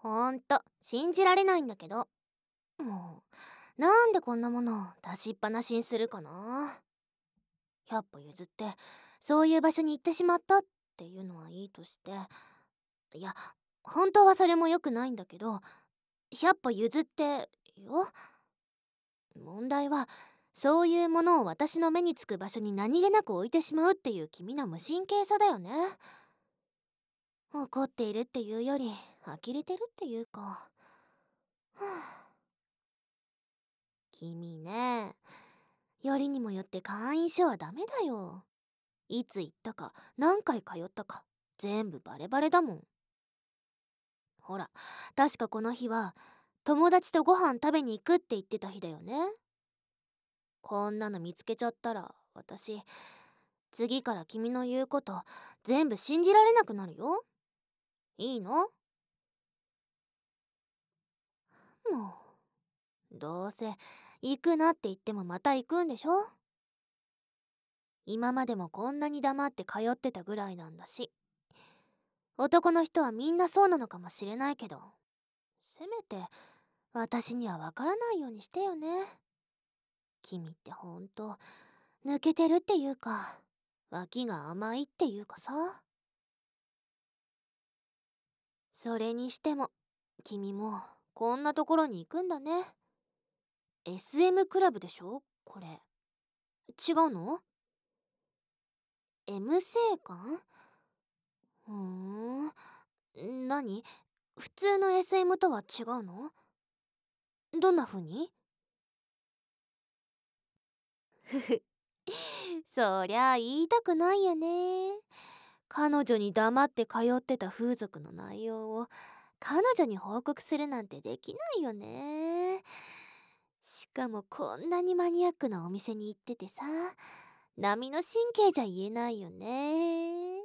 ほんと、信じられないんだけど。もなんでこんなものを出しっぱなしにするかな。100歩譲って、そういう場所に行ってしまったっていうのはいいとして。いや、本当はそれも良くないんだけど、100歩譲ってよ。問題は、そういうものを私の目につく場所に何気なく置いてしまうっていう君の無神経さだよね。怒っているっていうより、呆れてるっていうか。はあ、君ね、よりにもよって会員証はダメだよ。いつ行ったか、何回通ったか、全部バレバレだもん。ほら、確かこの日は、友達とご飯食べに行くって言ってた日だよね。こんなの見つけちゃったら、私、次から君の言うこと全部信じられなくなるよ。いいの？もどうせ行くなって言ってもまた行くんでしょ。今までもこんなに黙って通ってたぐらいなんだし。男の人はみんなそうなのかもしれないけど、せめて私にはわからないようにしてよね。君ってほんと抜けてるっていうか、脇が甘いっていうかさ。それにしても君もこんなところに行くんだね。 SM クラブでしょこれ。違うの？ M 性感？ふーん。何？普通の SM とは違うの？どんな風に？ふふ。そりゃ言いたくないよね。彼女に黙って通ってた風俗の内容を彼女に報告するなんてできないよね。しかもこんなにマニアックなお店に行っててさ、波の神経じゃ言えないよね。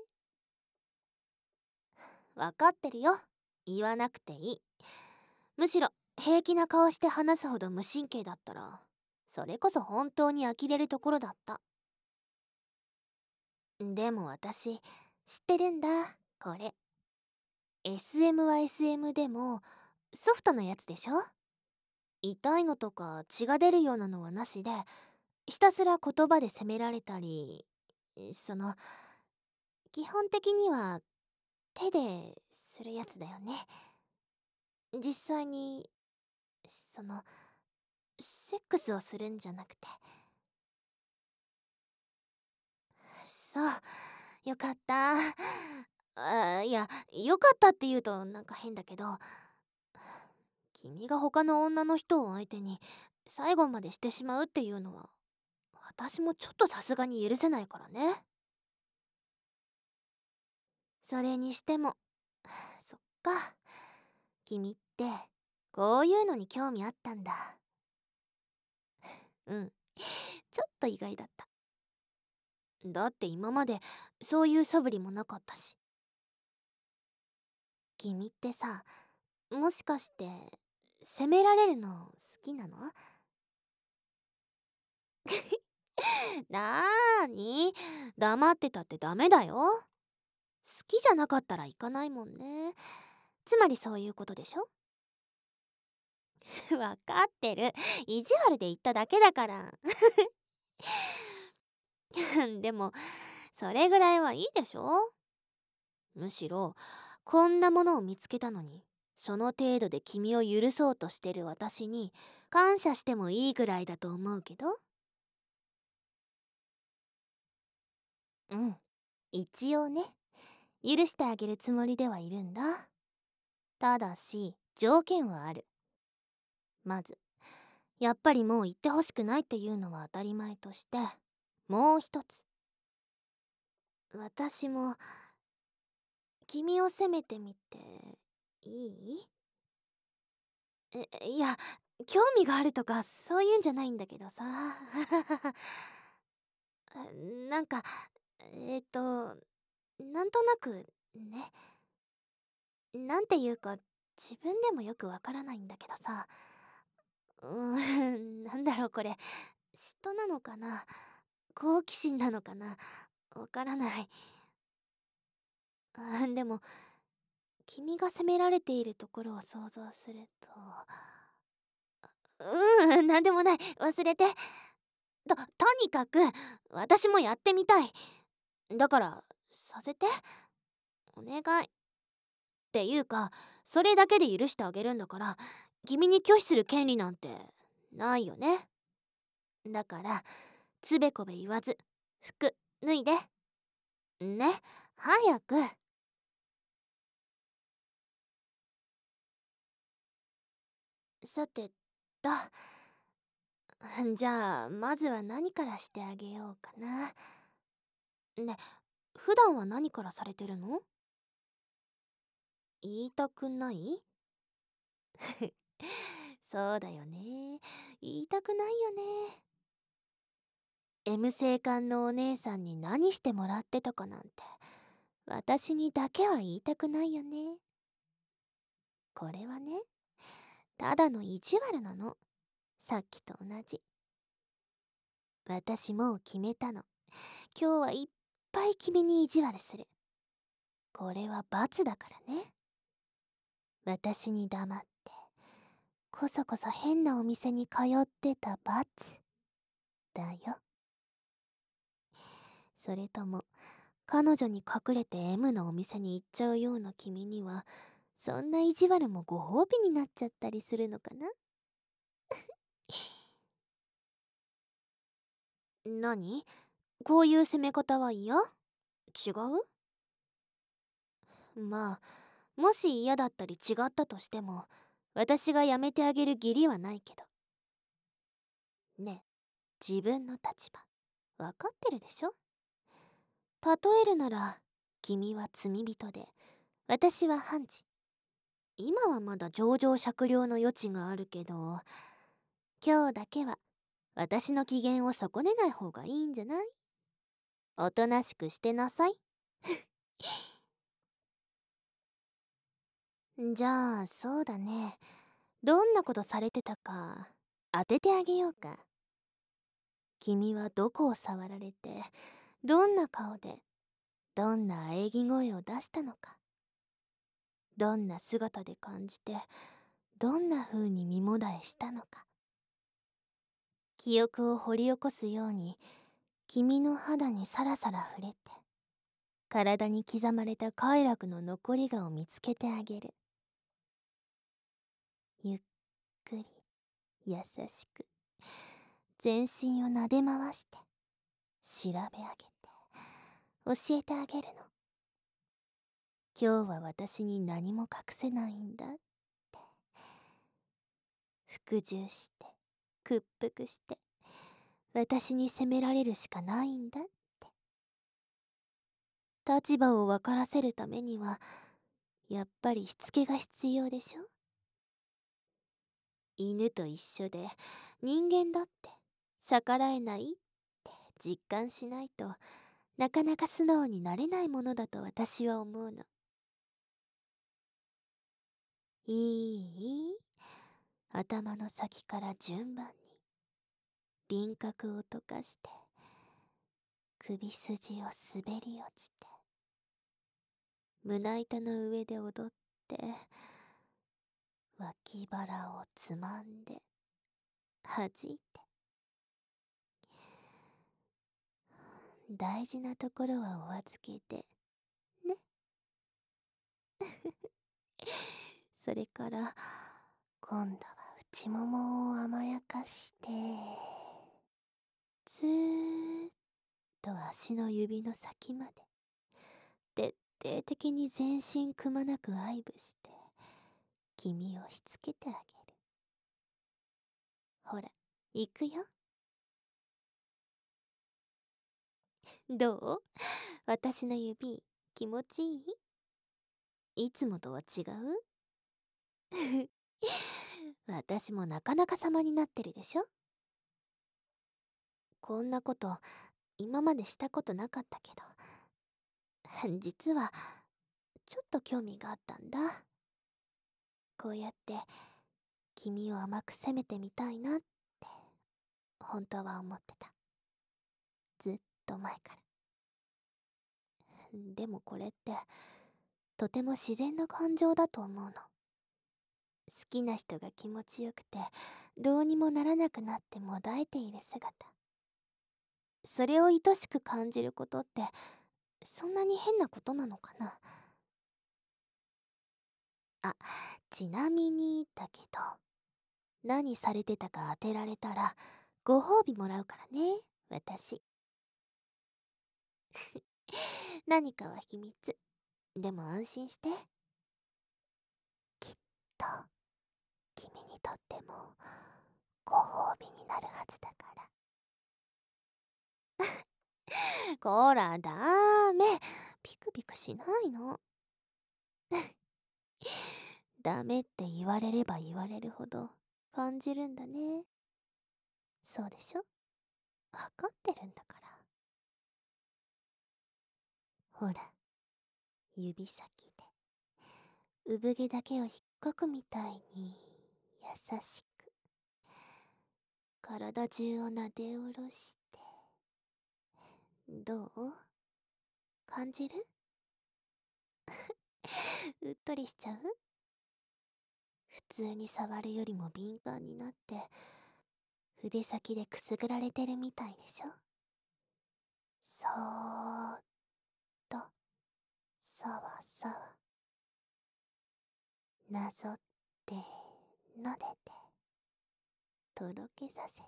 わかってるよ。言わなくていい。むしろ平気な顔して話すほど無神経だったら、それこそ本当に呆れるところだった。でも私、知ってるんだ、これ。SM は SM でも、ソフトなやつでしょ？痛いのとか血が出るようなのはなしで、ひたすら言葉で責められたり、基本的には手でするやつだよね。実際に、その、セックスをするんじゃなくて。そう、よかった。いや、よかったって言うとなんか変だけど、君が他の女の人を相手に最後までしてしまうっていうのは、私もちょっとさすがに許せないからね。それにしても、そっか。君って、こういうのに興味あったんだ。うん。ちょっと意外だった。だって今までそういう素振りもなかったし。君ってさ、もしかして責められるの好きなの？なーに、黙ってたってダメだよ。好きじゃなかったら行かないもんね。つまりそういうことでしょ？わかってる。意地悪で言っただけだから。でも、それぐらいはいいでしょ？むしろ、こんなものを見つけたのに、その程度で君を許そうとしてる私に感謝してもいいぐらいだと思うけど。うん。一応ね、許してあげるつもりではいるんだ。ただし、条件はある。まず、やっぱりもう言ってほしくないっていうのは当たり前として、もう一つ。私も、君を責めてみて、いい？いや、興味があるとかそういうんじゃないんだけどさ。なんか、えっと、なんとなくね、なんていうか自分でもよくわからないんだけどさ。なんだろうこれ。嫉妬なのかな？好奇心なのかな？わからない。でも、 君が責められているところを想像すると、なんでもない、忘れて。とにかく私もやってみたい。だからさせて、お願い。っていうか、それだけで許してあげるんだから、君に拒否する権利なんてないよね。だからつべこべ言わず服脱いでね、早く。さてと、じゃあまずは何からしてあげようかな。ね、普段は何からされてるの？言いたくない？そうだよね。言いたくないよね。M 性感のお姉さんに何してもらってたかなんて、私にだけは言いたくないよね。これはね、ただの意地悪なの。さっきと同じ。私もう決めたの。今日はいっぱい君に意地悪する。これは罰だからね。私に黙って、こそこそ変なお店に通ってた罰だよ。それとも、彼女に隠れて M のお店に行っちゃうような君には、そんな意地悪もご褒美になっちゃったりするのかな？何？こういう攻め方は嫌？違う？まあ、もし嫌だったり違ったとしても、私がやめてあげる義理はないけど。ねえ、自分の立場、わかってるでしょ？例えるなら、君は罪人で、私は判事。今はまだ情状酌量の余地があるけど、今日だけは私の機嫌を損ねない方がいいんじゃない？おとなしくしてなさい。じゃあ、そうだね。どんなことされてたか当ててあげようか。君はどこを触られて、どんな顔で、どんな喘ぎ声を出したのか。どんな姿で感じて、どんな風に身もだえしたのか。記憶を掘り起こすように、君の肌にさらさら触れて、体に刻まれた快楽の残りがを見つけてあげる。ゆっくり、優しく、全身を撫で回して、調べ上げて、教えてあげるの。今日は私に何も隠せないんだって。服従して、屈服して、私に責められるしかないんだって。立場を分からせるためには、やっぱりしつけが必要でしょ？犬と一緒で、人間だって逆らえないって実感しないと、なかなか素直になれないものだと私は思うの。いい？頭の先から順番に輪郭を溶かして、首筋を滑り落ちて、胸板の上で踊って、脇腹をつまんで弾いて、大事なところはお預けでね。それから今度は内ももを甘やかして、ずーっと足の指の先まで徹底的に全身くまなく愛撫して、君をしつけてあげる。ほら、行くよ。どう？私の指、気持ちいい？いつもとは違う？私もなかなか様になってるでしょ？こんなこと今までしたことなかったけど、実はちょっと興味があったんだ。こうやって君を甘く責めてみたいなって本当は思ってた。ずっと前から。でもこれってとても自然な感情だと思うの。好きな人が気持ちよくて、どうにもならなくなってもだえている姿。それを愛しく感じることって、そんなに変なことなのかな。あ、ちなみにだけど、何されてたか当てられたら、ご褒美もらうからね、私。何かは秘密。でも安心して。きっと、君にとっても、ご褒美になるはずだから。こら、ダメ。ピクピクしないの。ダメって言われれば言われるほど感じるんだね。そうでしょ？わかってるんだから。ほら、指先で産毛だけを引っかくみたいに優しく体中を撫で下ろして。どう？感じる？うっとりしちゃう？普通に触るよりも敏感になって筆先でくすぐられてるみたいでしょ？そーっと、さわさわ、なぞって、のでて、とろけさせて。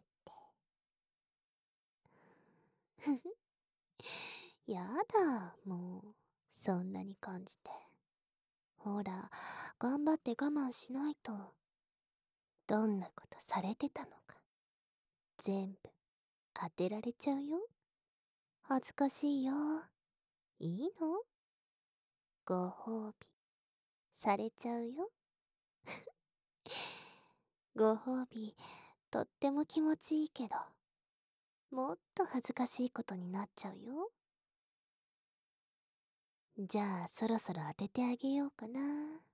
ふふ、やだ、もう、そんなに感じて。ほら、頑張って我慢しないと。どんなことされてたのか、全部当てられちゃうよ。恥ずかしいよ。いいの？ご褒美、されちゃうよ。ご褒美、とっても気持ちいいけど、もっと恥ずかしいことになっちゃうよ。じゃあ、そろそろ当ててあげようかな。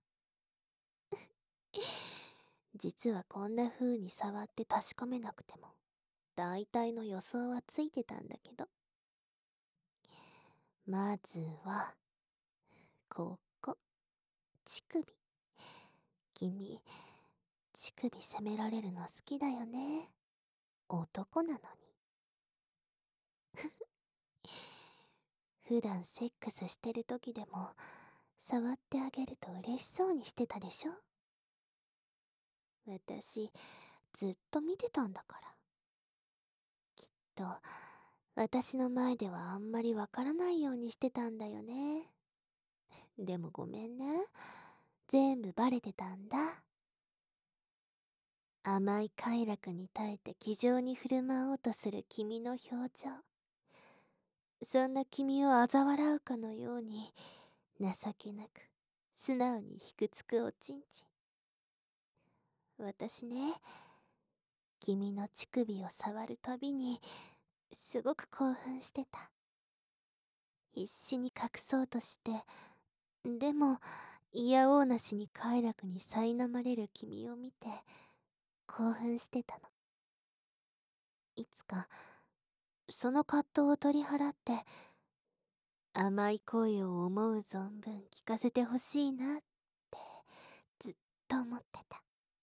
実はこんな風に触って確かめなくても、大体の予想はついてたんだけど。まずは、ここ、乳首。君、乳首責められるの好きだよね。男なのに。普段セックスしてる時でも、触ってあげると嬉しそうにしてたでしょ？私、ずっと見てたんだから。きっと、私の前ではあんまりわからないようにしてたんだよね。でもごめんね。全部バレてたんだ。甘い快楽に耐えて気丈に振る舞おうとする君の表情。そんな君を嘲笑うかのように、情けなく、素直にひくつくおちんちん。私ね、君の乳首を触るたびに、すごく興奮してた。必死に隠そうとして、でも、いやおうなしに快楽に苛まれる君を見て、興奮してたの。いつか、その葛藤を取り払って、甘い声を思う存分聞かせてほしいなって、ずっと思ってた。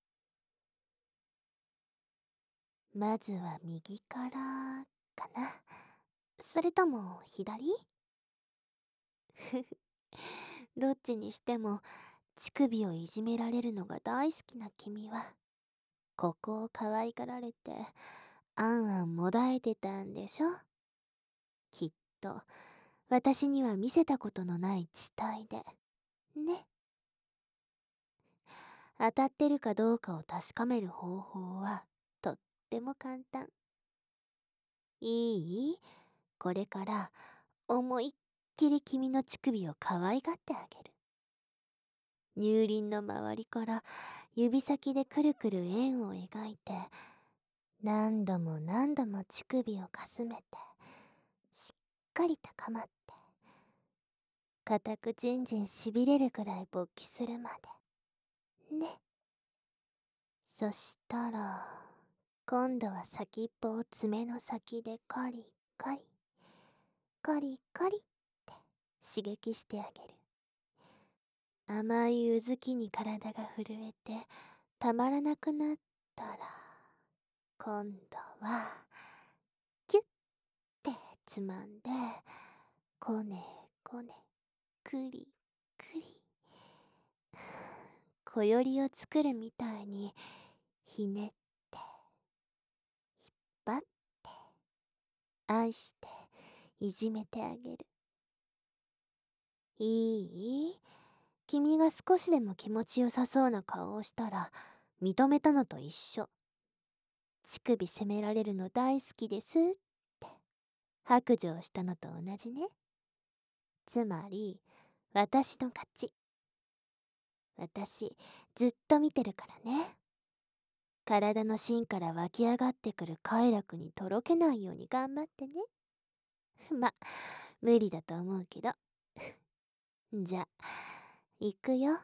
まずは右からかな。それとも左？ふふ。どっちにしても乳首をいじめられるのが大好きな君は、ここを可愛がられてあんあんもだえてたんでしょ？きっと私には見せたことのない地帯でね。当たってるかどうかを確かめる方法はとっても簡単。いい？これから思いっきり君の乳首を可愛がってあげる。乳輪の周りから指先でくるくる円を描いて、何度も何度も乳首をかすめて、しっかりとかまって、固くじんじんしびれるくらい勃起するまで。ね。そしたら、今度は先っぽを爪の先でカリカリ、カリカリって刺激してあげる。 甘いうずきに体が震えてたまらなくなったら、今度はキュッてつまんで、こねこね、くりくり、小よりを作るみたいにひねって引っ張って、愛していじめてあげる。いい？君が少しでも気持ちよさそうな顔をしたら、認めたのと一緒。乳首責められるの大好きですって白状したのと同じね。つまり、私の勝ち。私、ずっと見てるからね。体の芯から湧き上がってくる快楽にとろけないように頑張ってね。ま、無理だと思うけど。じゃ、行くよ。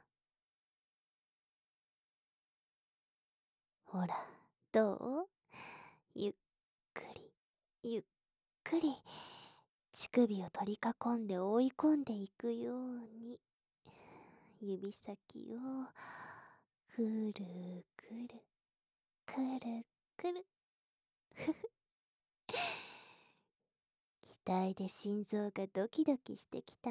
ほら、どう？ゆっくり、ゆっくり、乳首を取り囲んで追い込んでいくように、指先を、くるくる、くるくる。期待で心臓がドキドキしてきた？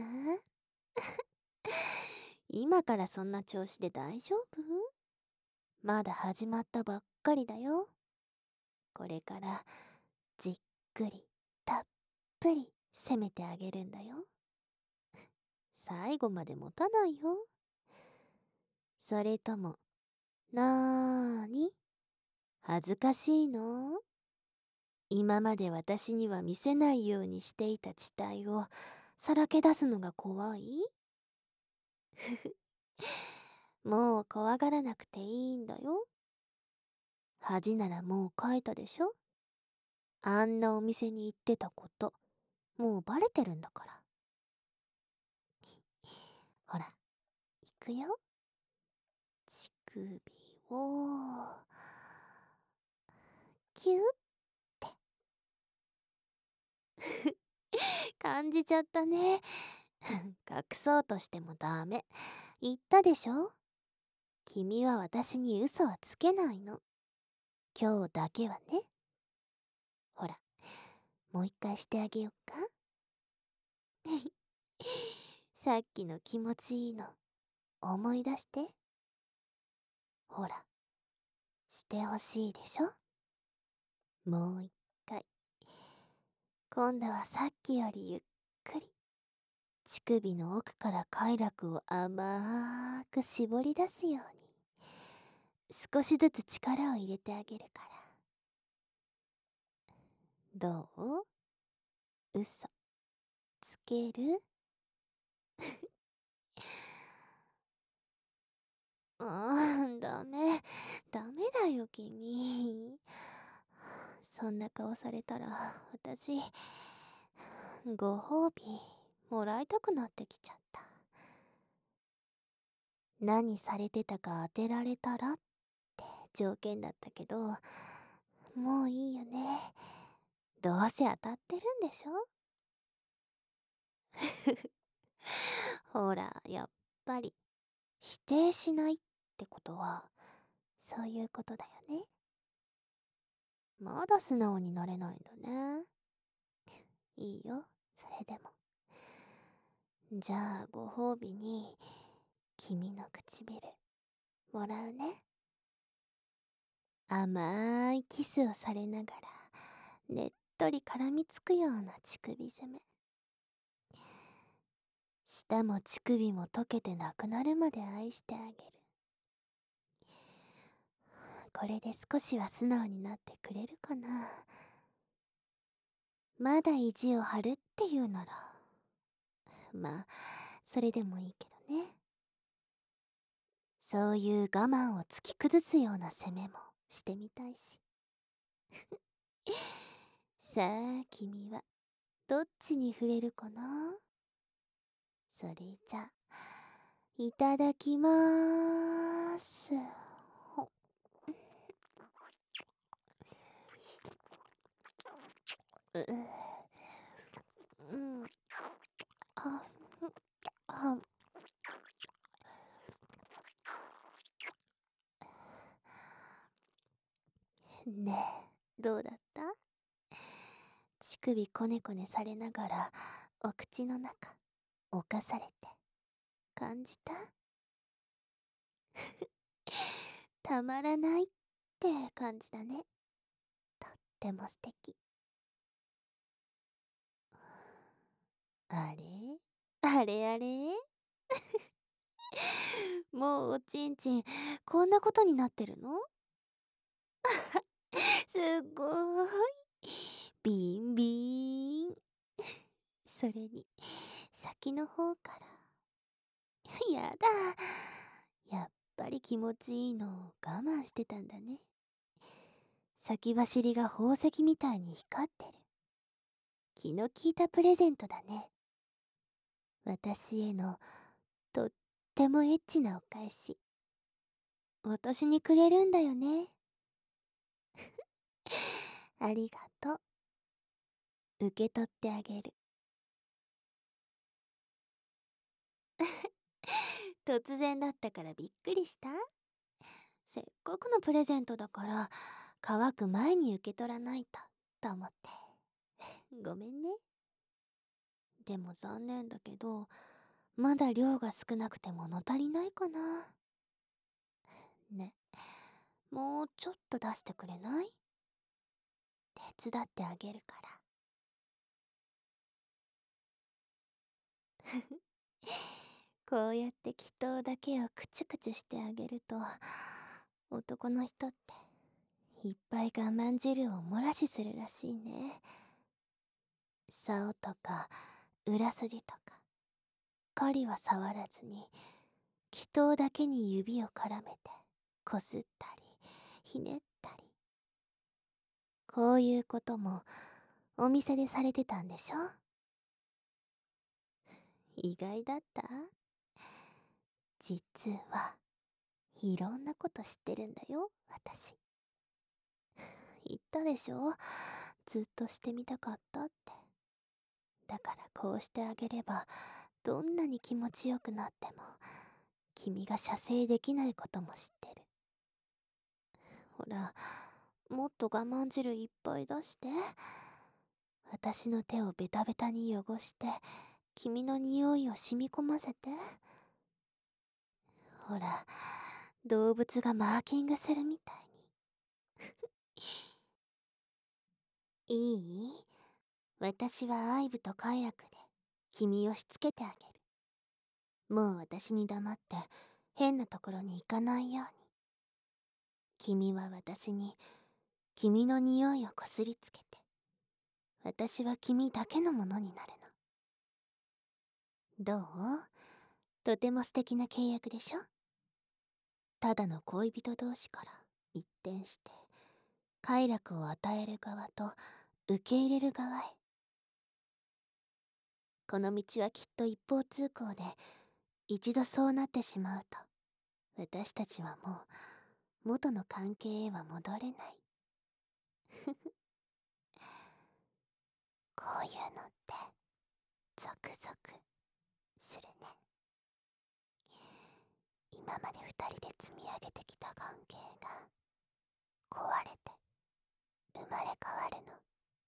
今からそんな調子で大丈夫？まだ始まったばっかりだよ。これからじっくりたっぷり攻めてあげるんだよ。最後まで持たないよ。それとも、なーに？恥ずかしいの？今まで私には見せないようにしていた地帯をさらけ出すのが怖い？もう怖がらなくていいんだよ。恥ならもうかいたでしょ？あんなお店に行ってたこと、もうバレてるんだから。ほら、行くよ。乳首を、キュッて。感じちゃったね。隠そうとしてもダメ。言ったでしょ？君は私に嘘はつけないの。今日だけはね。ほら、もう一回してあげよっか。さっきの気持ちいいの思い出して。ほら、してほしいでしょ？もう一回。今度はさっきよりゆっくり。乳首の奥から快楽を甘く絞り出すように。少しずつ力を入れてあげるから。どう？嘘つける？ダメ。ダメだよ、君。そんな顔されたら、私、ご褒美、もらいたくなってきちゃった。何されてたか当てられたらって条件だったけど、もういいよね。どうせ当たってるんでしょ？ほら、やっぱり、否定しないってことは、そういうことだよね。まだ素直になれないんだね。いいよ、それでも。じゃあ、ご褒美に、君の唇、もらうね。甘いキスをされながら、ねっとり絡みつくような乳首攻め。舌も乳首も溶けてなくなるまで愛してあげる。これで少しは素直になってくれるかな。まだ意地を張るっていうなら、まあ、それでもいいけどね。そういう我慢を突き崩すような攻めもしてみたいし。さあ、君は、どっちに触れるかな？それじゃ、いただきまーす。ほう、うん、あ、あ、 ねえ、どうだった？乳首こねこねされながら、お口の中、侵されて、感じた？たまらないって感じだね。とっても素敵。あれあれあれもうおちんちん、こんなことになってるの？すごーい。ビンビーン。それに、先の方から。やだ。やっぱり気持ちいいのを我慢してたんだね。先走りが宝石みたいに光ってる。気の利いたプレゼントだね。私へのとってもエッチなお返し。私にくれるんだよね。ありがとう。受け取ってあげる。突然だったからびっくりした？せっかくのプレゼントだから、乾く前に受け取らないと、と思って。ごめんね。でも残念だけど、まだ量が少なくて物足りないかな。ね、もうちょっと出してくれない？手伝ってあげるから。こうやって祈祷だけをクチュクチュしてあげると、男の人っていっぱい我慢汁を漏らしするらしいね。竿とか裏筋とか針は触らずに、祈祷だけに指を絡めてこすったりひねったり、こういうこともお店でされてたんでしょ？意外だった？実はいろんなこと知ってるんだよ、私。言ったでしょ？ずっとしてみたかったって。だからこうしてあげれば、どんなに気持ちよくなっても、君が射精できないことも知ってる。ほら、もっと我慢汁いっぱい出して。私の手をベタベタに汚して、君の匂いを染み込ませて。ほら、動物がマーキングするみたいに。いい？私は愛舞と快楽で君をしつけてあげる。もう私に黙って変なところに行かないように。君は私に君の匂いをこすりつけて、私は君だけのものになるの。どう？とても素敵な契約でしょ？ただの恋人同士から一転して、快楽を与える側と受け入れる側へ。この道はきっと一方通行で、一度そうなってしまうと、私たちはもう元の関係へは戻れない。こういうのってゾクゾクするね。今まで二人で積み上げてきた関係が壊れて生まれ変わるの。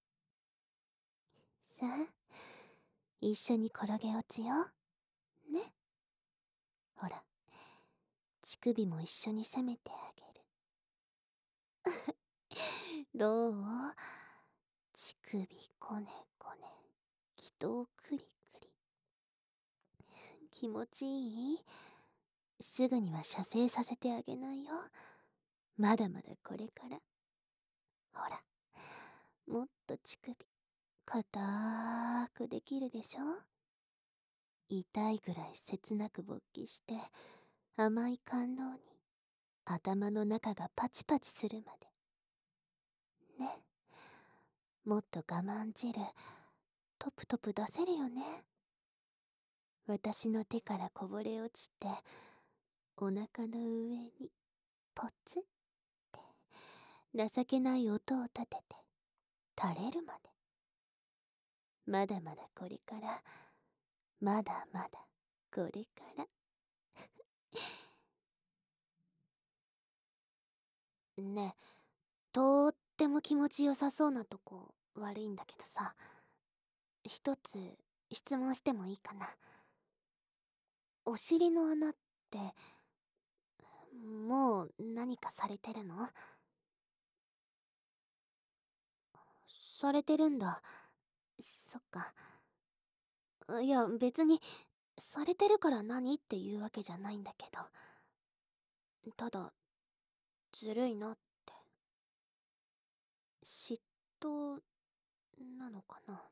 さあ、一緒に転げ落ちようね。ほら、乳首も一緒に攻めてあげる。どう？乳首こねこね、気筒クリクリ。気持ちいい？すぐには射精させてあげないよ。まだまだこれから。ほら、もっと乳首固くできるでしょ？痛いぐらい切なく勃起して、甘い感動に頭の中がパチパチするまでね。もっと我慢汁トプトプ出せるよね。私の手からこぼれ落ちて、お腹の上にポツって情けない音を立てて垂れるまで。まだまだこれから、まだまだこれから。ねとっても気持ちよさそうなとこ悪いんだけどさ、一つ質問してもいいかな。お尻の穴ってもう何かされてるの？されてるんだ。そっか。いや別にされてるから何っていうわけじゃないんだけど、ただずるいなって。嫉妬なのかな。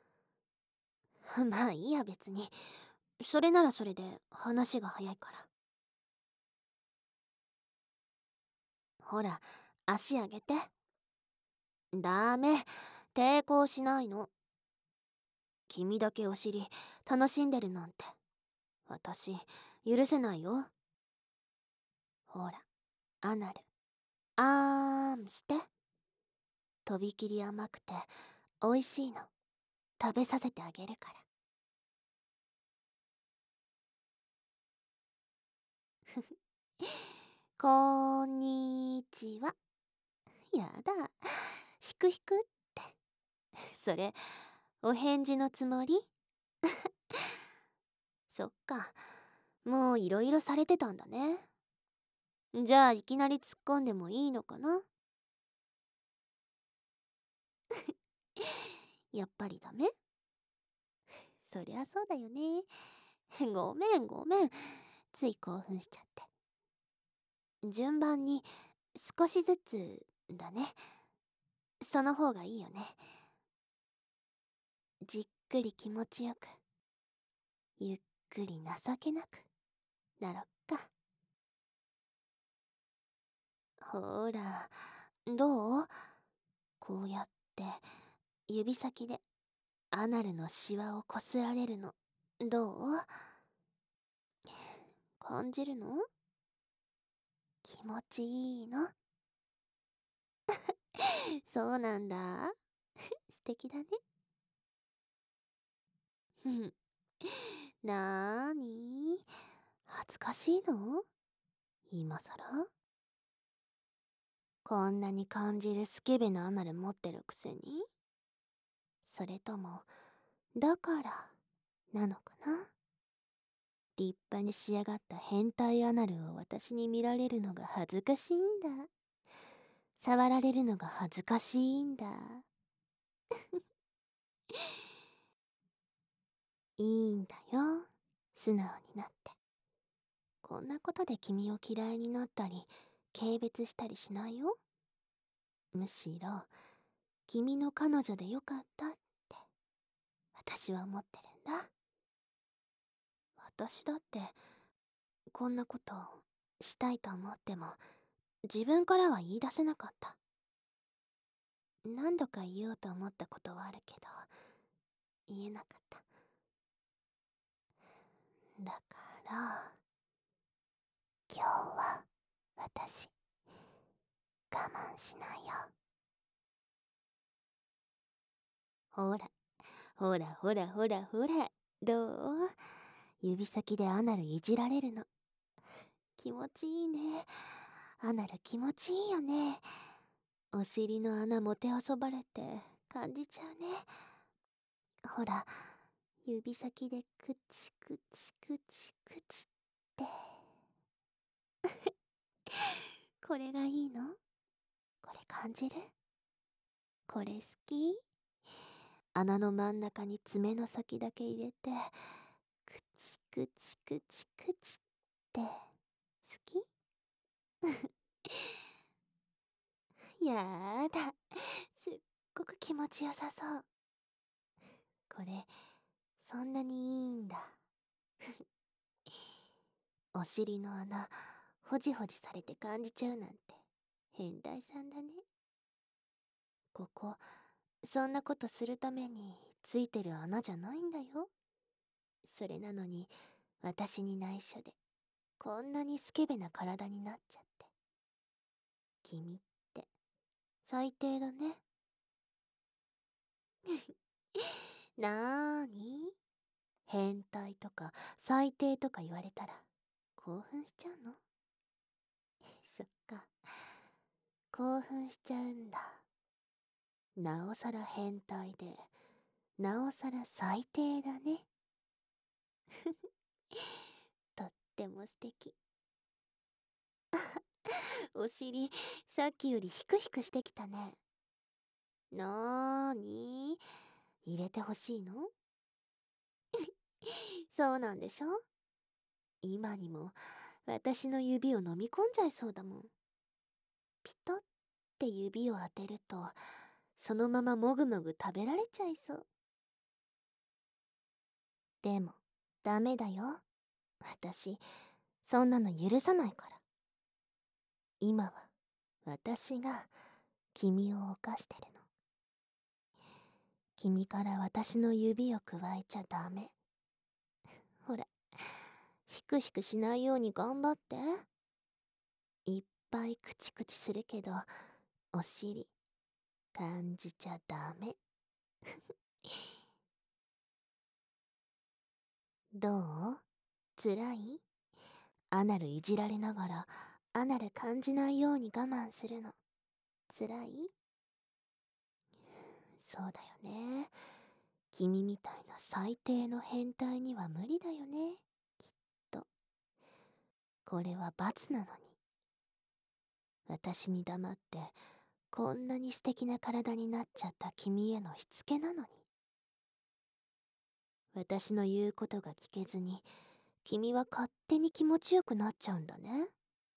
まあいいや別に。それならそれで話が早いから。ほら、足上げて。ダメ。抵抗しないの。君だけお尻楽しんでるなんて私許せないよ。ほら、アナルあーんして。とびきり甘くて美味しいの。食べさせてあげるから。こんにちは。やだ、ひくひくって。それお返事のつもり？そっか、もういろいろされてたんだね。じゃあいきなり突っ込んでもいいのかな？やっぱりダメ？そりゃそうだよね。ごめんごめん。つい興奮しちゃって。順番に少しずつだね。その方がいいよね。じっくり気持ちよく、ゆっくり情けなくなろっか。ほら、どう？こうやって指先でアナルのシワをこすられるのどう？感じるの？気持ちいいの？そうなんだ。素敵だね。ふん。なーに？恥ずかしいの？今さら？こんなに感じるスケベなアナル持ってるくせに？それともだからなのかな？立派に仕上がった変態アナルを私に見られるのが恥ずかしいんだ。触られるのが恥ずかしいんだ。いいんだよ、素直になって。こんなことで君を嫌いになったり軽蔑したりしないよ。むしろ君の彼女でよかったって私は思ってるんだ。私だってこんなことしたいと思っても自分からは言い出せなかった。何度か言おうと思ったことはあるけど言えなかった。だから今日は私我慢しないよ。ほらほらほらほらほら、どう？指先でアナルいじられるの気持ちいいね。アナル気持ちいいよね。お尻の穴もてあそばれて感じちゃうね。ほら、指先でクチクチクチクチってこれがいいの？これ感じる？これ好き？穴の真ん中に爪の先だけ入れてクチクチクチクチって好き？やだ、すっごく気持ちよさそう。これそんなにいいんだ。お尻の穴ほじほじされて感じちゃうなんて変態さんだね。ここそんなことするためについてる穴じゃないんだよ。それなのに私に内緒でこんなにスケベな体になっちゃって。君って最低だね。なーに？変態とか最低とか言われたら興奮しちゃうの？そっか。 興奮しちゃうんだ。なおさら変態で、なおさら最低だね。とっても素敵。お尻、さっきよりヒクヒクしてきたね。なーに？入れてほしいの？そうなんでしょ？今にも私の指を飲み込んじゃいそうだもん。ピトって指を当てると、そのままもぐもぐ食べられちゃいそう。でも、ダメだよ。私、そんなの許さないから。今は、私が君を犯してるの。君から私の指をくわえちゃダメ。ほら、ヒクヒクしないように頑張って。いっぱいクチクチするけど、お尻、感じちゃダメ。どう？辛い？アナルいじられながら、アナル感じないように我慢するの。辛い？そうだよね。君みたいな最低の変態には無理だよね。きっと。これは罰なのに。私に黙って、こんなに素敵な体になっちゃった君へのしつけなのに。私の言うことが聞けずに、君は勝手に気持ちよくなっちゃうんだね。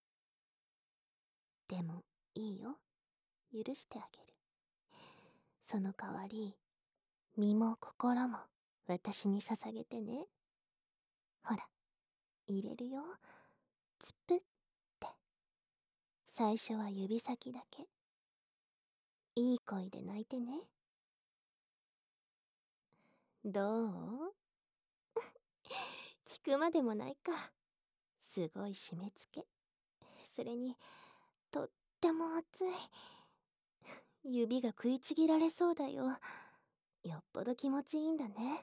でも、いいよ。許してあげる。その代わり、身も心も私に捧げてね。ほら、入れるよ。つぷって。最初は指先だけ。いい声で泣いてね。どう？聞くまでもないか。すごい締め付け。それに、とっても熱い。指が食いちぎられそうだよ。よっぽど気持ちいいんだね。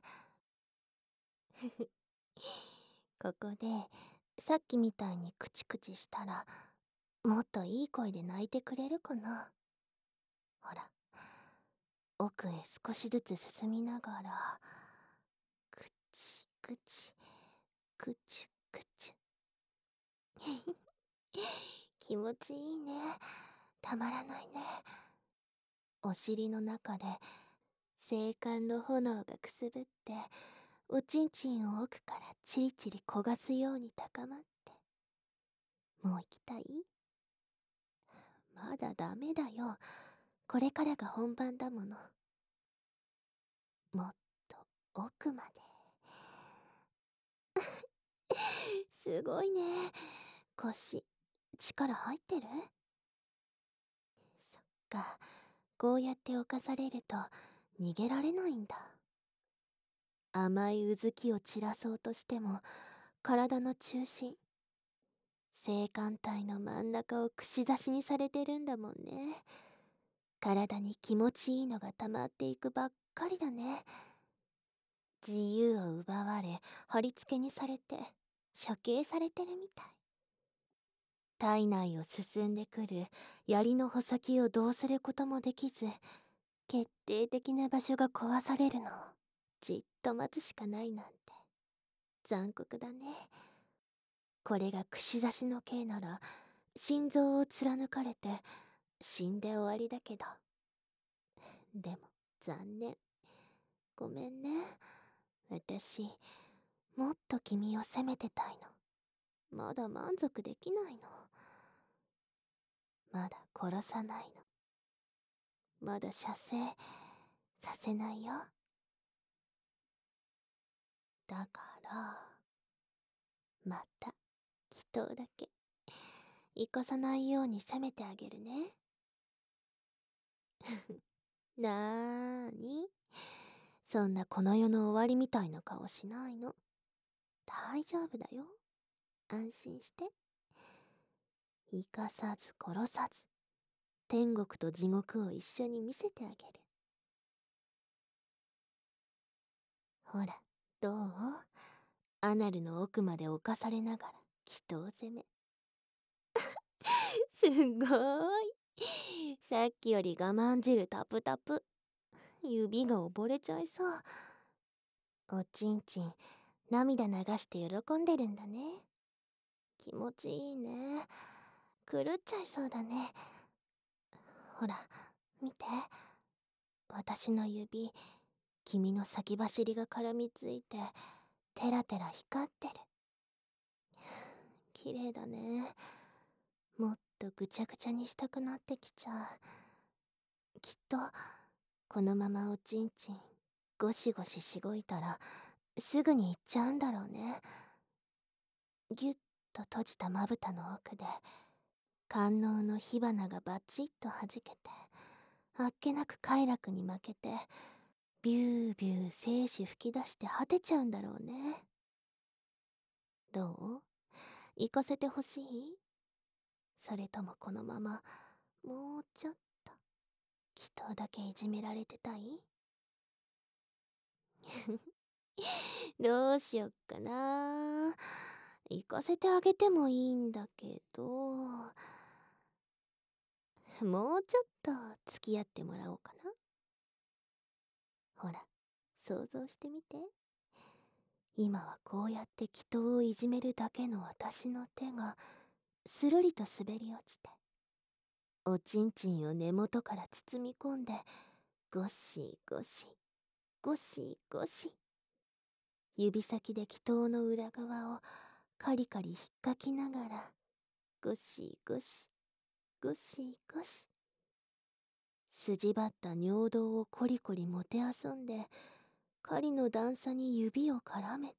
ここで、さっきみたいにクチクチしたら、もっといい声で泣いてくれるかな。ほら、奥へ少しずつ進みながら、くちくち、くちゅくちゅ。気持ちいいね。たまらないね。お尻の中で、精悍の炎がくすぶって、おちんちんを奥からチリチリ焦がすように高まって。もう行きたい？まだダメだよ。これからが本番だもの。もっと奥まで。すごいね。腰、力入ってる？そっか。こうやって侵されると逃げられないんだ。甘いうずきを散らそうとしても、体の中心、性感帯の真ん中を串刺しにされてるんだもんね。体に気持ちいいのが溜まっていくばっかりだね。自由を奪われ、貼り付けにされて、処刑されてるみたい。体内を進んでくる槍の穂先をどうすることもできず、決定的な場所が壊されるのをじっと待つしかないなんて残酷だね。これが串刺しの刑なら心臓を貫かれて死んで終わりだけど、でも残念。ごめんね。私もっと君を責めてたいの。まだ満足できないの。まだ殺さないの。まだ射精させないよ。だからまた祈祷だけ生かさないように責めてあげるね。なーに？そんなこの世の終わりみたいな顔しないの。大丈夫だよ。安心して。生かさず殺さず、天国と地獄を一緒に見せてあげる。ほら、どう？アナルの奥まで侵されながら祈祷攻め。すごーい。 さっきより我慢汁タプタプ。指が溺れちゃいそう。おちんちん、涙流して喜んでるんだね。気持ちいいね。狂っちゃいそうだね。ほら、見て。私の指、君の先走りが絡みついて、テラテラ光ってる。綺麗だね。もっとぐちゃぐちゃにしたくなってきちゃう。きっと、このままおちんちん、ゴシゴシしごいたら、すぐに行っちゃうんだろうね。ぎゅっと閉じたまぶたの奥で、官能の火花がバチッと弾けて、あっけなく快楽に負けて、ビュービュー精子吹き出して果てちゃうんだろうね。どう？行かせてほしい？それともこのまま、もうちょっと、祈祷だけいじめられてたい？どうしよっかな。行かせてあげてもいいんだけど、もうちょっと付き合ってもらおうかな。ほら、想像してみて。今はこうやって祈祷をいじめるだけの私の手が、するりと滑り落ちて、おちんちんを根元から包み込んで、ゴシゴシ、ゴシゴシ。指先で祈祷の裏側をカリカリ引っかきながら、ゴシゴシ、ゴシゴシ。筋張った尿道をコリコリもてあそんで、狩りの段差に指を絡めて、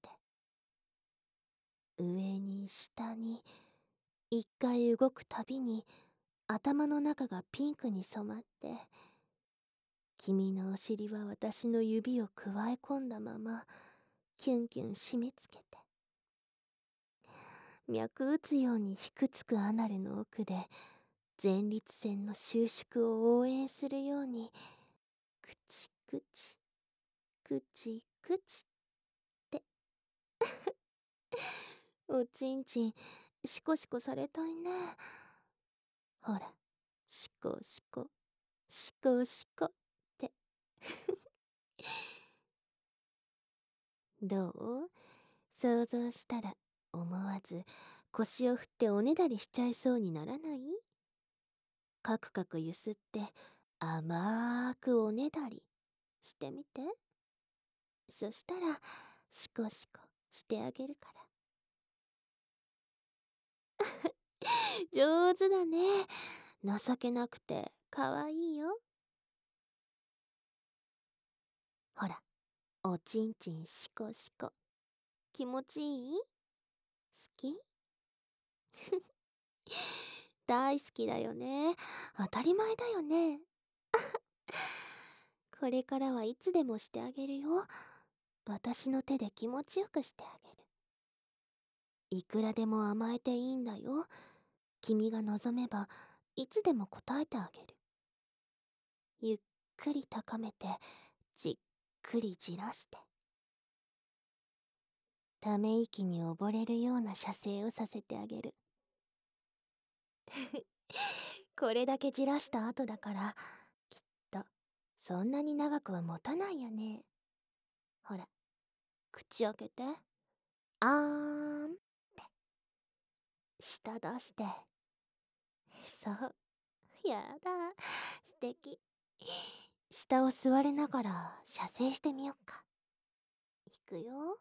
上に下に、一回動くたびに、頭の中がピンクに染まって、君のお尻は私の指をくわえ込んだまま、キュンキュン締め付けて、脈打つようにひくつくアナルの奥で、前立腺の収縮を応援するように、くちくち、くちくちって。おちんちん、シコシコされたいね。ほら、シコシコ、シコシコって。どう？想像したら思わず腰を振っておねだりしちゃいそうにならない？カクカクゆすって甘ーくおねだりしてみて。そしたらシコシコしてあげるから。上手だね。情けなくてかわいいよ。ほら、おちんちんシコシコ。気持ちいい？好き？大好きだよね。当たり前だよね。これからはいつでもしてあげるよ。私の手で気持ちよくしてあげる。いくらでも甘えていいんだよ。君が望めば、いつでも答えてあげる。ゆっくり高めて、じっくりじらして。ため息に溺れるような射精をさせてあげる。これだけじらした後だから、きっと、そんなに長くは持たないよね。ほら、口開けて。あーんって、舌出して。そう。やだ。素敵。下を座れながら射精してみよっか。いくよ。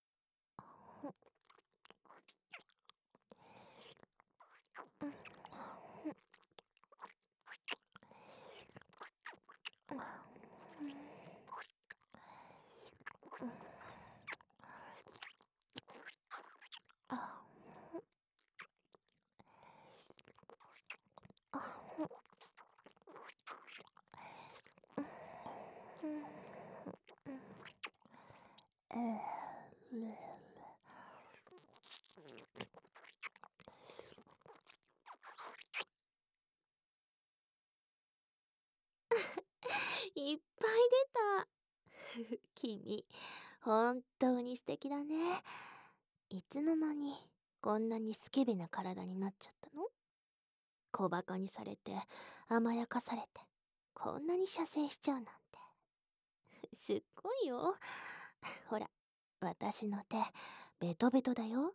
いっぱい出た。君、本当に素敵だね。いつの間にこんなにスケベな体になっちゃったの？ 小バカにされて甘やかされて、こんなに射精しちゃうなんて。すっごいよ。ほら、私の手ベトベトだよ。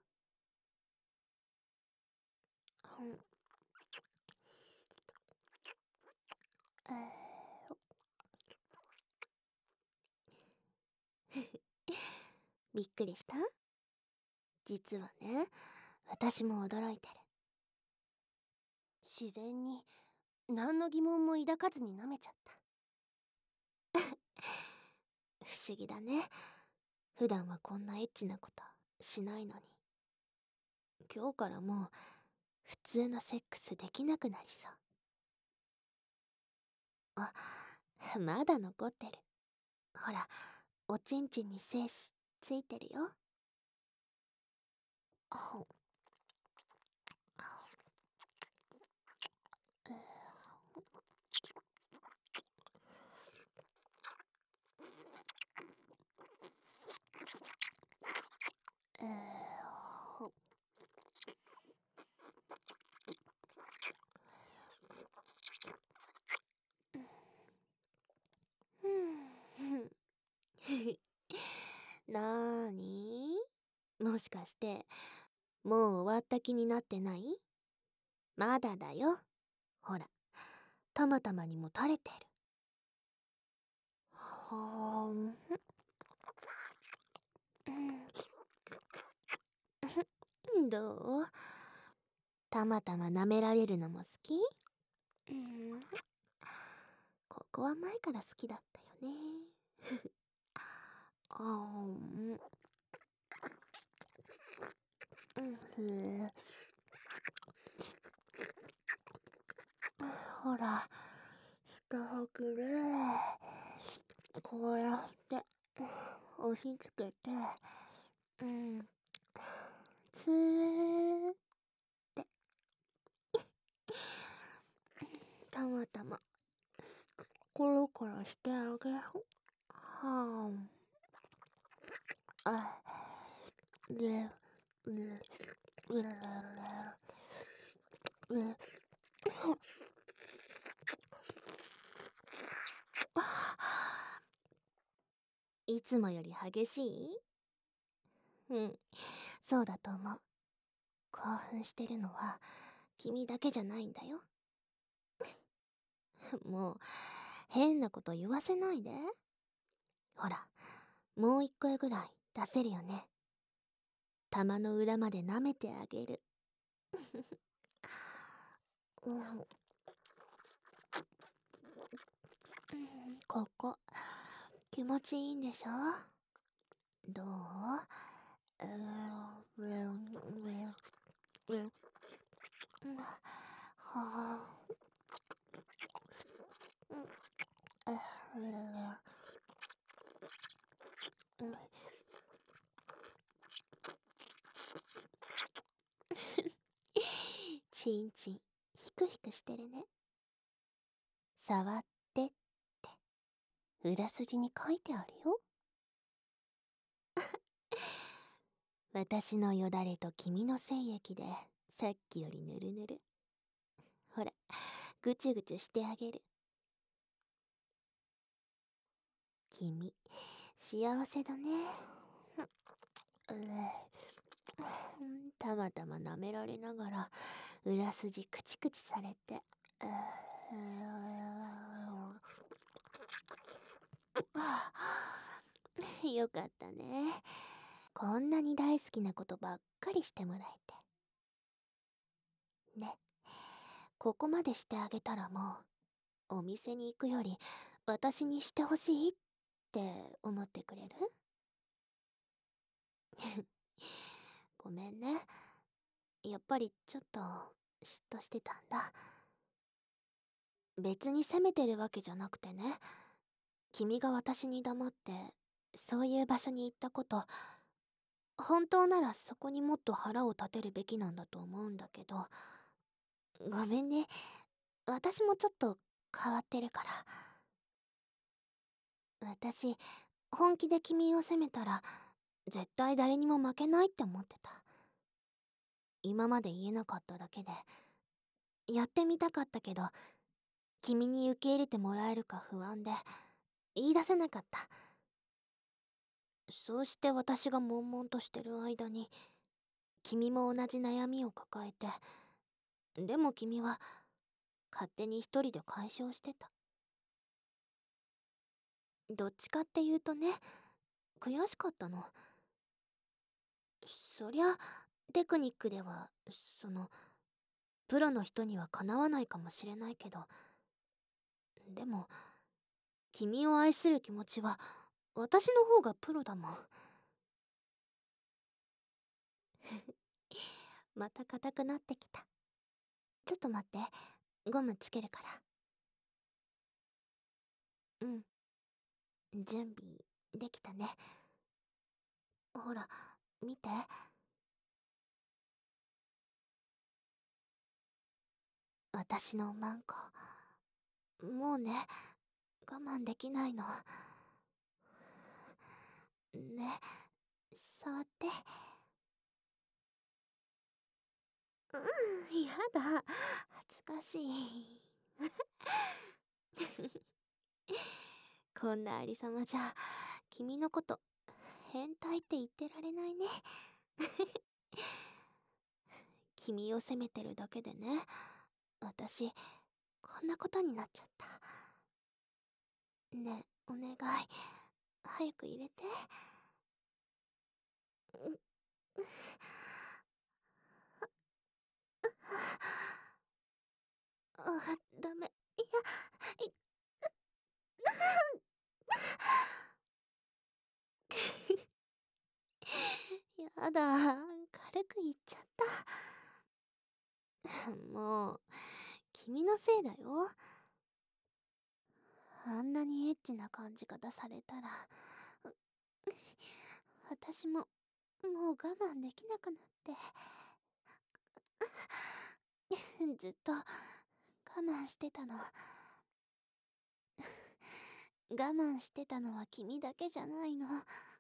うん、びっくりした？実はね、私も驚いてる。自然に何の疑問も抱かずに舐めちゃった。不思議だね。普段はこんなエッチなことしないのに、今日からもう普通のセックスできなくなりそう。あ、まだ残ってる。ほら、おちんちんに精子ついてるよ。あ、なーに？もしかしてもう終わった気になってない？まだだよ。ほら、たまたまにも垂れてる。はーん。どう？たまたま舐められるのも好き？うん、ここは前から好きだったよね。あー、ほら、下はきれい。こうやって押し付けて、うん、つーってたまたまコロコロしてあげる。はあ、で、で、いつもより激しい？うん、そうだと思う。興奮してるのは君だけじゃないんだよ。もう変なこと言わせないで。ほら、もう一回ぐらい出せるよね。玉の裏まで舐めてあげる。うん、ここ気持ちいいんでしょ？どう？はあ、ちんちんひくひくしてるね。触ってって裏筋に書いてあるよ。私のよだれと君の精液でさっきよりぬるぬる。ほら、ぐちゅぐちゅしてあげる。君幸せだね。たまたま舐められながら裏筋クチクチされて、よかったね。こんなに大好きなことばっかりしてもらえてね。ここまでしてあげたらもうお店に行くより私にしてほしいって思ってくれる？ごめんね。やっぱりちょっと嫉妬してたんだ。別に責めてるわけじゃなくてね。君が私に黙ってそういう場所に行ったこと、本当ならそこにもっと腹を立てるべきなんだと思うんだけど、ごめんね。私もちょっと変わってるから。私本気で君を責めたら絶対誰にも負けないって思ってた。今まで言えなかっただけでやってみたかったけど、君に受け入れてもらえるか不安で言い出せなかった。そうして私が悶々としてる間に、君も同じ悩みを抱えて、でも君は勝手に一人で解消してた。どっちかっていうとね、悔しかったの。そりゃテクニックではプロの人にはかなわないかもしれないけど、でも君を愛する気持ちは私の方がプロだもん。また硬くなってきた。ちょっと待って、ゴムつけるから。うん、準備できたね。ほら見て。私のマンコ、もうね、我慢できないの。ね、触って。やだ、恥ずかしい。こんなありさまじゃ君のこと変態って言ってられないね。君を責めてるだけでね、私こんなことになっちゃった。ねえ、お願い、早く入れて。ダメ。いや、やだ、軽く言っちゃった。もう君のせいだよ。あんなにエッチな感じが出されたら、私ももう我慢できなくなって。ずっと我慢してたの。我慢してたのは君だけじゃないの。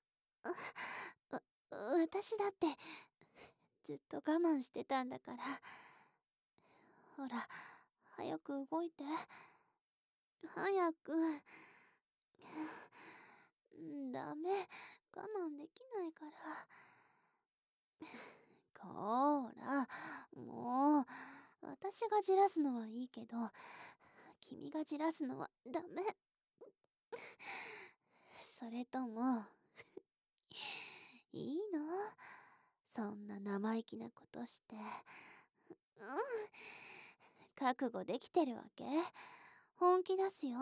私だってずっと我慢してたんだから。ほら、早く動いて。早く。ダメ、我慢できないから。こーら、もう、私がじらすのはいいけど、君がじらすのはダメ。それとも、いいの？そんな生意気なことして。うん、覚悟できてるわけ？本気出すよ。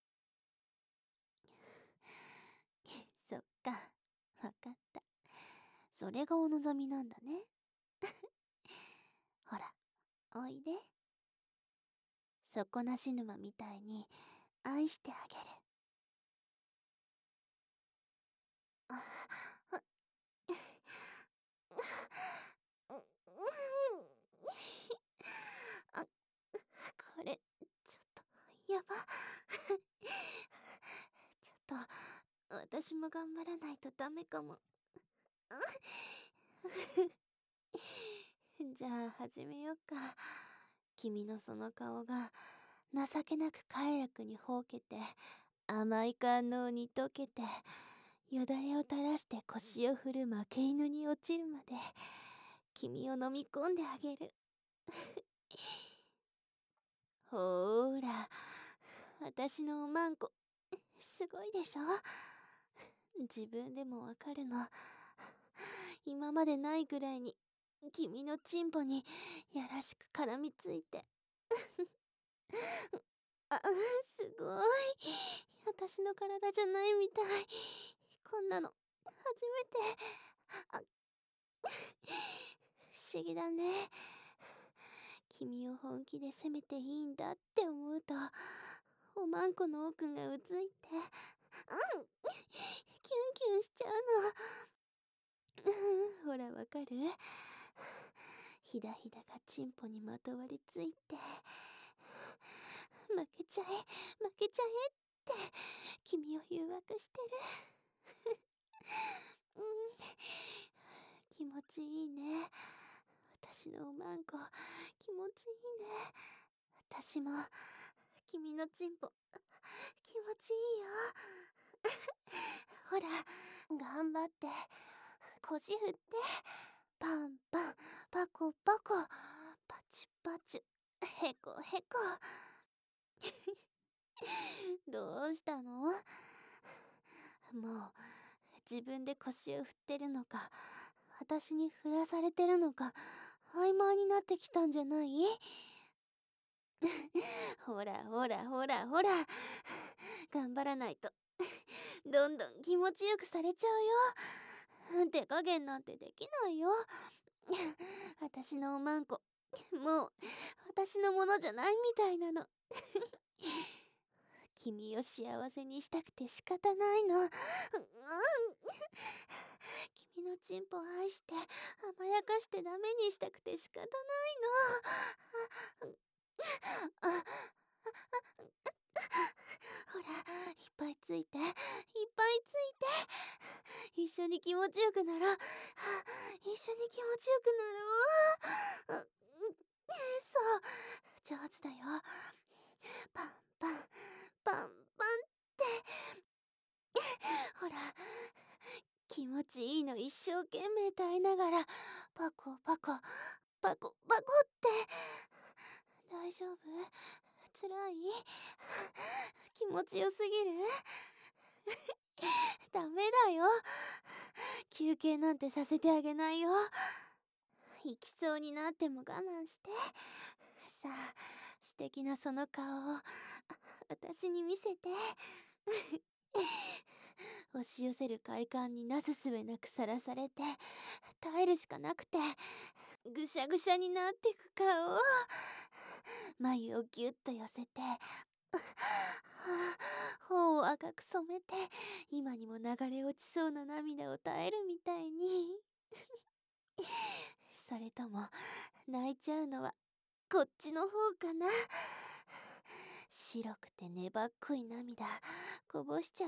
そっか、わかった。それがお望みなんだね。ほら、おいで。底なし沼みたいに愛してあげる。あ、これちょっとやば。ちょっと私も頑張らないとダメかも。じゃあ始めよっか。君のその顔が情けなく快楽にほうけて、甘い感動に溶けて、よだれを垂らして腰を振る負け犬に落ちるまで君を飲み込んであげる。ほーら、私のおまんこすごいでしょ。自分でもわかるの。今までないぐらいに君のチンポにやらしく絡みついて。すごい。私の体じゃないみたい。こんなの初めて。あ、不思議だね。君を本気で責めていいんだって思うと、おまんこの奥がうずいて、キュンキュンしちゃうの。ほらわかる？ひだひだがチンポにまとわりついて、負けちゃえ負けちゃえって君を誘惑してる。うん、気持ちいいね。私のおまんこ気持ちいいね。私も君のチンポ気持ちいいよ。ほら、頑張って腰振って、パンパン、パコパコ、パチュパチュ、へこへこ。どうしたの？もう自分で腰を振ってるのか、私に振らされてるのか曖昧になってきたんじゃない？ほらほらほらほら、頑張らないとどんどん気持ちよくされちゃうよ。手加減なんてできないよ。私のおまんこ、もう私のものじゃないみたいなの。君を幸せにしたくて仕方ないの。君のチンポを愛して甘やかしてダメにしたくて仕方ないの。あ、ほら、いっぱいついて、いっぱいついて。一緒に気持ちよくなろう。一緒に気持ちよくなろう。そう、上手だよ。パンパン、パンパンって。ほら、気持ちいいの一生懸命耐えながら、パコパコ、パコパコって。大丈夫？辛い？気持ちよすぎる？ダメだよ。休憩なんてさせてあげないよ。行きそうになっても我慢して。さあ、素敵なその顔を私に見せて。押し寄せる快感になすすべなくさらされて耐えるしかなくて、ぐしゃぐしゃになってく顔を眉をぎゅっと寄せて、頬を赤く染めて今にも流れ落ちそうな涙を耐えるみたいに。それとも泣いちゃうのはこっちの方かな。白くて粘っこい涙こぼしちゃう？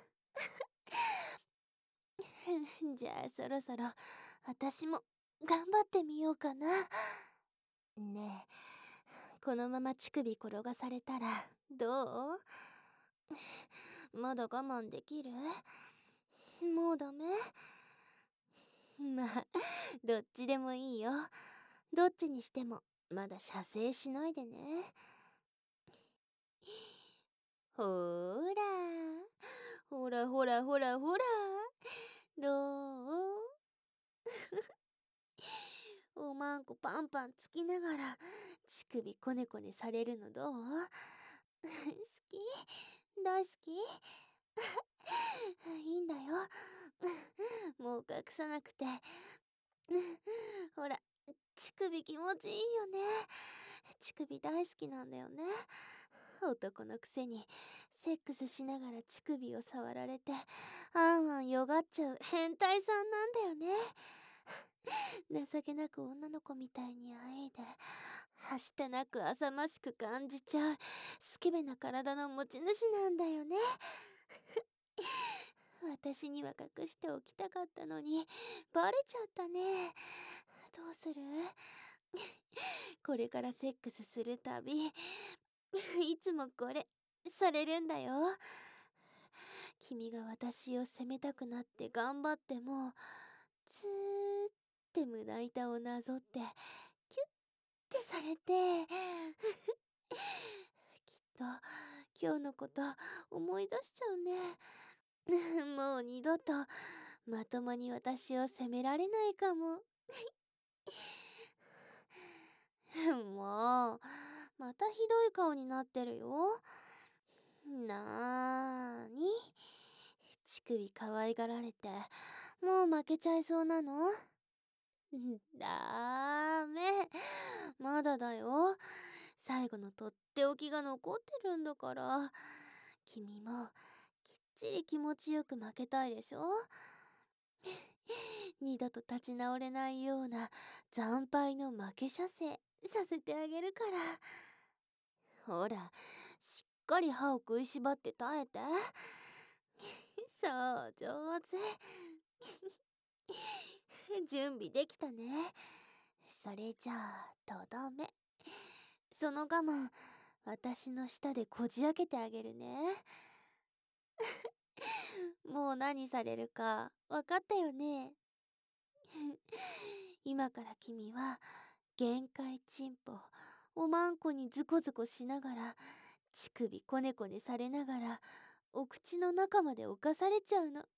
じゃあそろそろ私も頑張ってみようかな。ねえ、このまま乳首転がされたらどう？まだ我慢できる？もうダメ？まあ、どっちでもいいよ。どっちにしてもまだ射精しないでね。ほーら、ほらほらほらほら、どう？おまんこパンパンつきながら乳首こねこねされるのどう？好き？大好き？いいんだよ。もう隠さなくて。ほら、乳首気持ちいいよね。乳首大好きなんだよね。男のくせにセックスしながら乳首を触られてあんあんよがっちゃう変態さんなんだよね。情けなく女の子みたいにあえいではしたなく浅ましく感じちゃうスケベな体の持ち主なんだよね。私には隠しておきたかったのにバレちゃったね。どうする？これからセックスするたびいつもこれされるんだよ。君が私を責めたくなって頑張ってもつーって胸板をなぞってキュッてされてきっと今日のこと思い出しちゃうね。もう二度とまともに私を責められないかも。もうまたひどい顔になってるよ。なーに、乳首可愛がられてもう負けちゃいそうなの？ダメ、まだだよ。最後のとっておきが残ってるんだから。君もきっちり気持ちよく負けたいでしょ？二度と立ち直れないような惨敗の負け射精させてあげるから。ほら、しっかり歯を食いしばって耐えて。そう上手。準備できたね。それじゃあとどめ。 その我慢、私の舌でこじ開けてあげるね。もう何されるか分かったよね。今から君は限界チンポおまんこにズコズコしながら、乳首こねこねされながら、お口の中まで侵されちゃうの。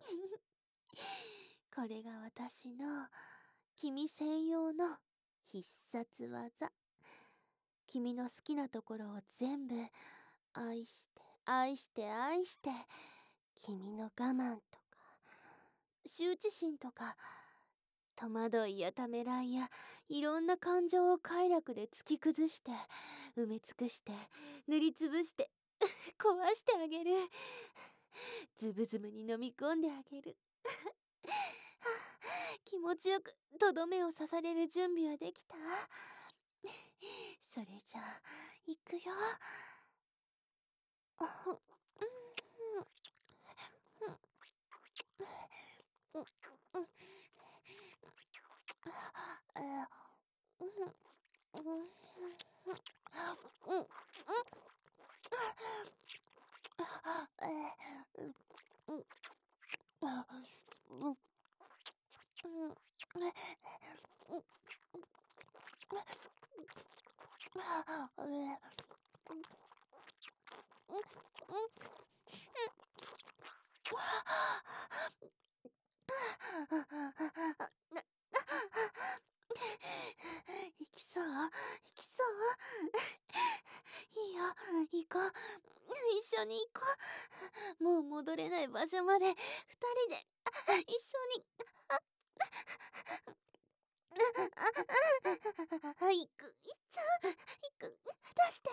これが私の君専用の必殺技。君の好きなところを全部愛して愛して愛して、君の我慢とか羞恥心とか戸惑いやためらいやいろんな感情を快楽で突き崩して、埋め尽くして、塗りつぶして壊してあげる。ズブズブに飲み込んであげる。気持ちよくとどめを刺される準備はできた？それじゃあ行くよ。行きそう行きそういいよ、行こう。一緒に行こう。もう戻れない場所まで二人で一緒に。行く、行っちゃう。行く、出して。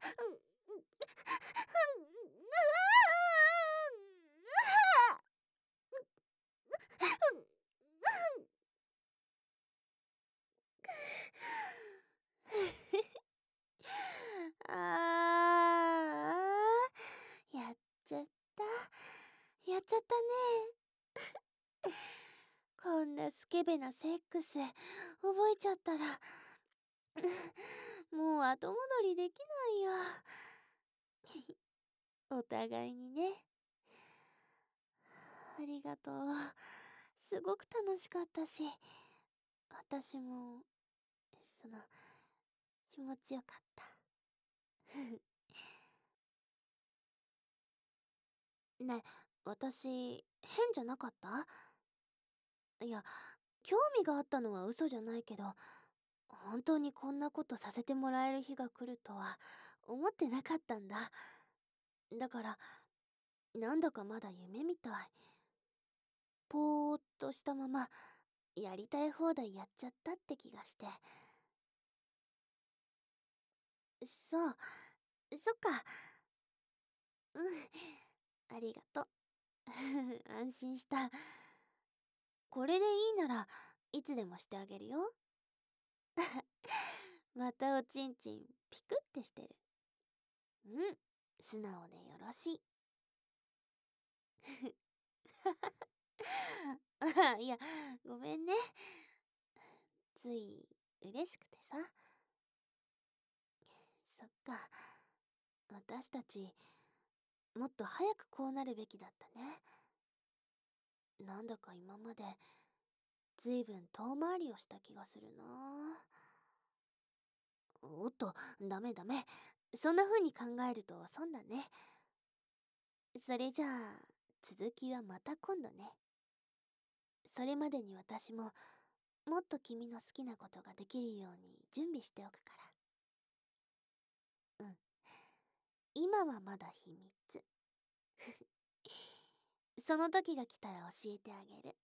あやっちゃった。やっちゃったね。こんなスケベなセックス覚えちゃったら、もう後戻りできないよ。お互いにね。ありがとう。すごく楽しかったし、私も、その、気持ちよかった。ねえ、私、変じゃなかった？いや、興味があったのは嘘じゃないけど、本当にこんなことさせてもらえる日が来るとは思ってなかったんだ。だから、なんだかまだ夢みたい。ぽーっとしたまま、やりたい放題やっちゃったって気がして。そう、そっか。うん、ありがとう。安心した。これでいいならいつでもしてあげるよ。またおちんちんピクってしてる。うん、素直でよろしい。いや、ごめんね。つい嬉しくてさ。そっか、私たちもっと早くこうなるべきだったね。なんだか今までずいぶん遠回りをした気がするな。おっと、ダメダメ。そんな風に考えると損だね。それじゃあ、続きはまた今度ね。それまでに私も、もっと君の好きなことができるように準備しておくから。うん。今はまだ秘密。その時が来たら教えてあげる。